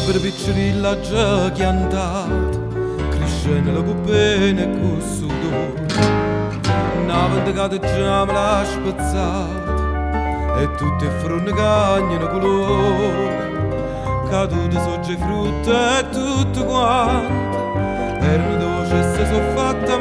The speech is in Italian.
per piccirilla già chiantata, crescendo la cupena e con sudore. Una vendicata già me l'ha spezzata, e tutte fronte cagnano colore. Cadute sogge frutta e tutto quanto, erano dolci e si sono fatte